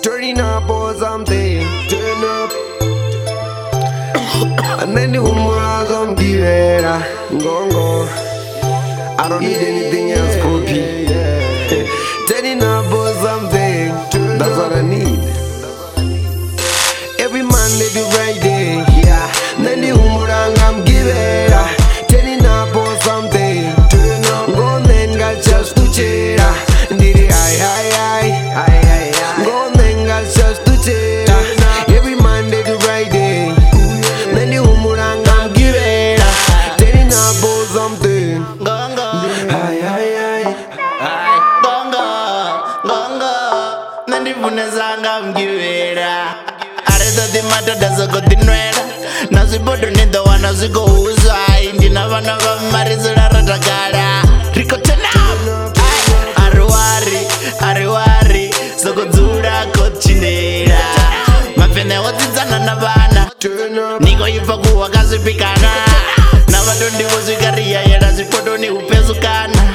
Turning up or something, turn up. And then the humor some divera, gongo. I don't need anything else, copy. Turning up or something, that's what I need. Every Monday to Friday, yeah. Then the humor I'm giving. Turning up or something, turn up. Go then got just to cheer. Did it high. Go then got just to cheer. Every Monday to Friday. Then the humor I'm giving. Turning up or something. Nandivunezanga mgivera aredhati matodaza kodinwera nazibodo nidhowana zikouzwa indina vana vamarizira ratakara rikotenap ariwari sokodzura kochinera mapene wodzidzana navana nikoibva kuhwakazvipikana navatondiwozvikariyayera zvipotoni upezukana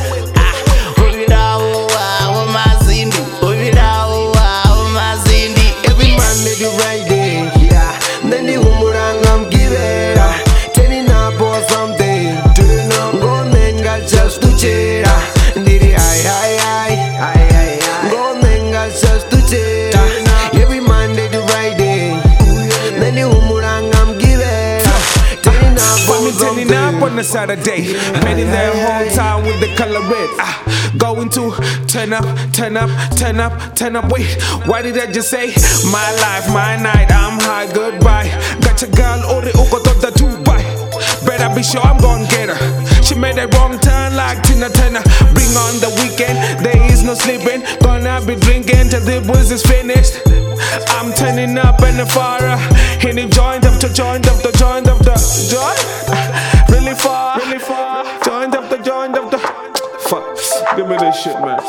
Monday to Friday, yeah. Then the humor I'm giving. Turning up or something, turn up. Go then got just to cheer. Did it high. Go then got just to cheer. Every Monday to Friday. Then the humor I'm giving. Turning up or something. Turning up on a Saturday, painting their whole town with the color red. Going to turn up. Wait, why did I just say my life, my night? I'm high, goodbye. Got your girl, Ori Uko Tota Dubai. Better be sure I'm gonna get her. She made a wrong turn like Tina Turner. Bring on the weekend, there is no sleeping. Gonna be drinking till the booze is finished. I'm turning up in the far. In the joint of the joint. Really far. Joint of the. Fuck, give me this shit, man.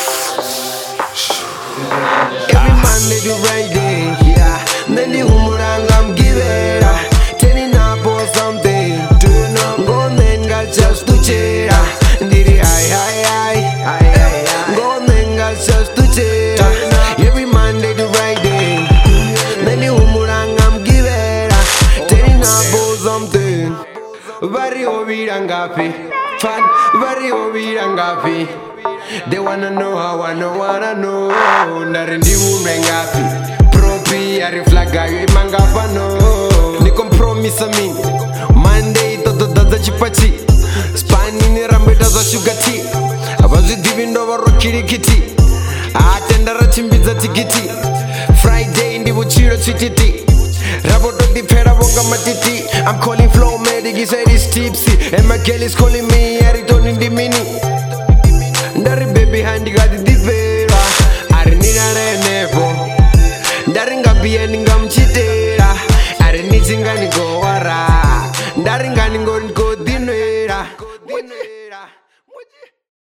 Every Monday to Friday, yeah. Then the humor I'm giving. Turning up or something, turn up. Go then got just to cheer. Did it high. Go then got just to cheer. Every Monday to Friday. Then the humor I'm giving. Turning up or something. Very obirangapi. Fan, very obirangapi. They wanna know how I know, wanna know. Narendi umengapi. Propi ariflaga yu mangapa no. Ni kompromisa mingi. Monday toto daza chipachi. Spani ni rambeta za sugar tea. Abazi divindo waro kirikiti. Atendara chimbiza tikiti. Friday ndi buchiro chititi. Raboto di pera bonga matiti. I'm calling flow medic, he said he's tipsy. And my girl is calling me, Ariton in the mini. Ndari baby hand, you got the